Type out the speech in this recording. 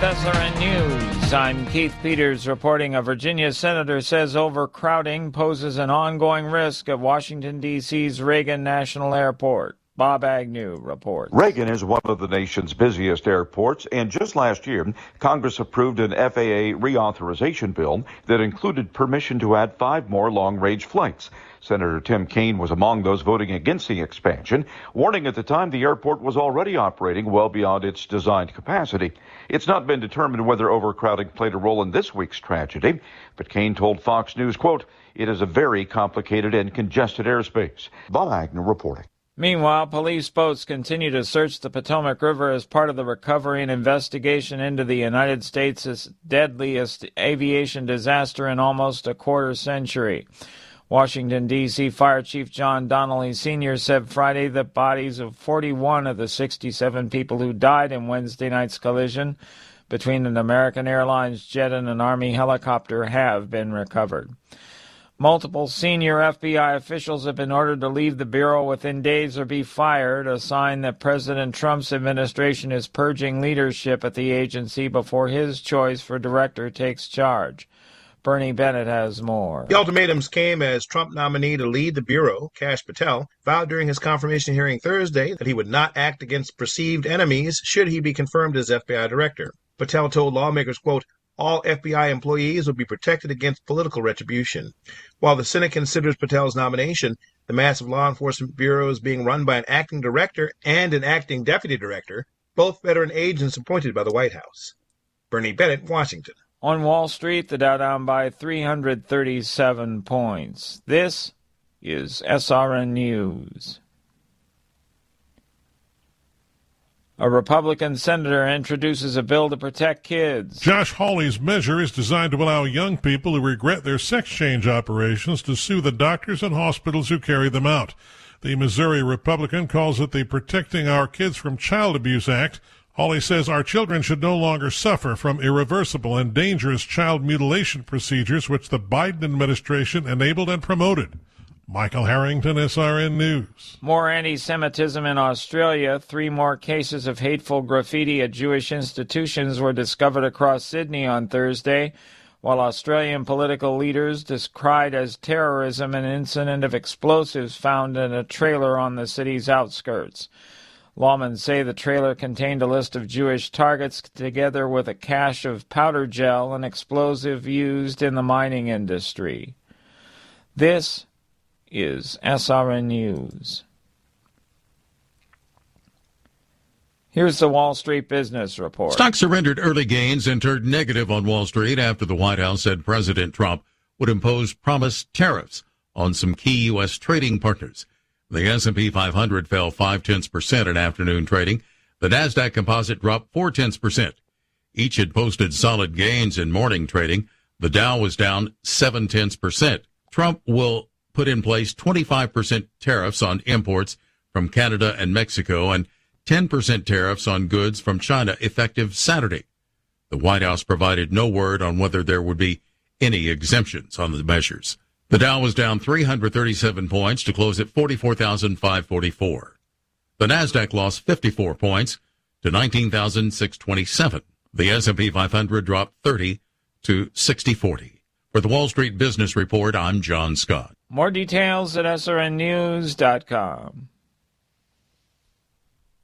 SRN News. I'm Keith Peters reporting. A Virginia senator says overcrowding poses an ongoing risk at Washington, D.C.'s Reagan National Airport. Bob Agnew reports. Reagan is one of the nation's busiest airports, and just last year, Congress approved an FAA reauthorization bill that included permission to add 5 more long-range flights. Senator Tim Kaine was among those voting against the expansion, warning at the time the airport was already operating well beyond its designed capacity. It's not been determined whether overcrowding played a role in this week's tragedy, but Kaine told Fox News, quote, "It is a very complicated and congested airspace." Bob Agnew reporting. Meanwhile, police boats continue to search the Potomac River as part of the recovery and investigation into the United States' deadliest aviation disaster in almost a quarter century. Washington, D.C. Fire Chief John Donnelly Sr. said Friday that bodies of 41 of the 67 people who died in Wednesday night's collision between an American Airlines jet and an Army helicopter have been recovered. Multiple senior FBI officials have been ordered to leave the Bureau within days or be fired, a sign that President Trump's administration is purging leadership at the agency before his choice for director takes charge. Bernie Bennett has more. The ultimatums came as Trump nominee to lead the Bureau, Kash Patel, vowed during his confirmation hearing Thursday that he would not act against perceived enemies should he be confirmed as FBI director. Patel told lawmakers, quote, "All FBI employees will be protected against political retribution." While the Senate considers Patel's nomination, the massive law enforcement bureau is being run by an acting director and an acting deputy director, both veteran agents appointed by the White House. Bernie Bennett, Washington. On Wall Street, the Dow down by 337 points. This is SRN News. A Republican senator introduces a bill to protect kids. Josh Hawley's measure is designed to allow young people who regret their sex change operations to sue the doctors and hospitals who carry them out. The Missouri Republican calls it the Protecting Our Kids from Child Abuse Act. Hawley says our children should no longer suffer from irreversible and dangerous child mutilation procedures which the Biden administration enabled and promoted. Michael Harrington, SRN News. More anti-Semitism in Australia. 3 more cases of hateful graffiti at Jewish institutions were discovered across Sydney on Thursday, while Australian political leaders decried as terrorism an incident of explosives found in a trailer on the city's outskirts. Lawmen say the trailer contained a list of Jewish targets together with a cache of powder gel, an explosive used in the mining industry. This is SRN News. Here's the Wall Street Business Report. Stocks surrendered early gains and turned negative on Wall Street after the White House said President Trump would impose promised tariffs on some key U.S. trading partners. The S&P 500 fell 0.5% in afternoon trading. The Nasdaq Composite dropped 0.4%. Each had posted solid gains in morning trading. The Dow was down 0.7%. Trump will put in place 25% tariffs on imports from Canada and Mexico and 10% tariffs on goods from China effective Saturday. The White House provided no word on whether there would be any exemptions on the measures. The Dow was down 337 points to close at 44,544. The Nasdaq lost 54 points to 19,627. The S&P 500 dropped 30 to 6040. For the Wall Street Business Report, I'm John Scott. More details at srnnews.com.